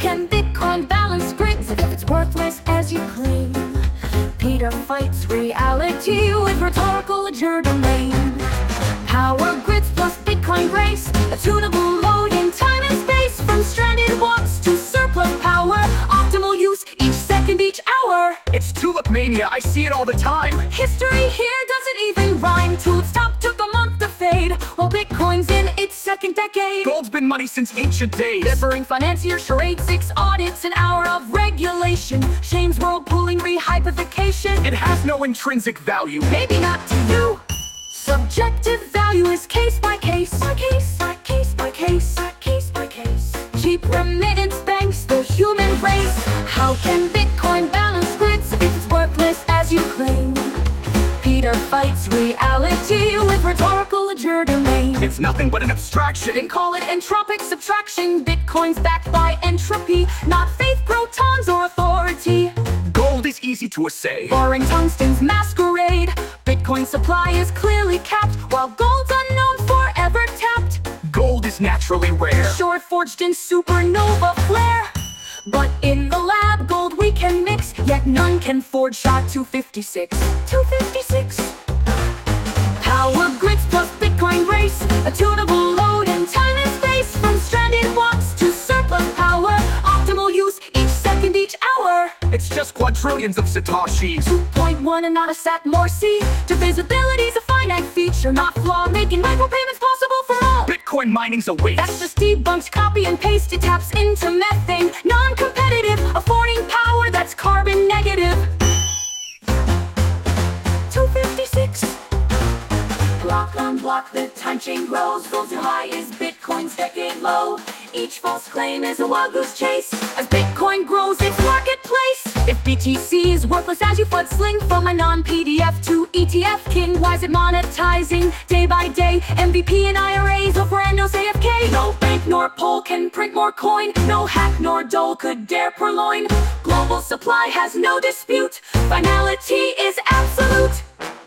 can Bitcoin balance grids if it's worthless as you claim? Peter fights reality with rhetorical legerdemain. Power grids plus Bitcoin race, a tunable load in time and space. From stranded watts to surplus power, optimal use each second, each hour. It's tulip mania, I see it all the time. History here doesn't even rhyme. Tulip stock took a month to fade, while Bitcoin's in its second decade. Gold's been money since ancient days. Differing financiers, charade, 6 audits, an hour of regulation. Shames world pooling, rehypothecation. It has no intrinsic value. Maybe not to you. Subjective value is case by case, by case, by case, by case, by case, by case. Cheap remittance banks the human race. How can Bitcoin balance grids if it's worthless as you claim? Peter fights reality with rhetorical legerdemain. It's nothing but an abstraction. They call it entropic subtraction. Bitcoin's backed by entropy, not faith, protons, or authority. Gold is easy to assay. Boring tungsten's masquerade. Bitcoin supply is clearly capped, while gold's unknown, forever tapped. Gold is naturally rare. Sure, forged in supernova flare. But in the lab, gold we can mix, yet none can forge SHA-256. 256. Power grids plus Bitcoin race, a tunable load in time and space. From stranded watts to surplus power, optimal use each second, each hour. It's just quadrillions of Satoshis. 2.1 and not a sat more C. Divisibility's a finite feature, not flaw, making micropayments possible for all. Bitcoin mining's a waste. That's just debunked, copy and paste. It taps into methane, non-competitive, affording power that's carbon negative. 256. Block on block, the time chain grows. Gold too high is Bitcoin's decade low. Each false claim is a wild goose chase as Bitcoin grows its marketplace. If BTC is worthless as you flood sling from a non-PDF to ETF king, why is it monetizing day by day? MVP and IRAs of randos AFK. No bank nor poll can print more coin. No hack nor dole could dare purloin. Global supply has no dispute. Finality is absolute.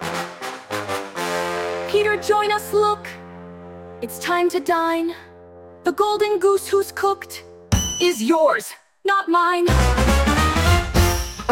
Peter, join us, look. It's time to dine. The golden goose who's cooked is yours, not mine.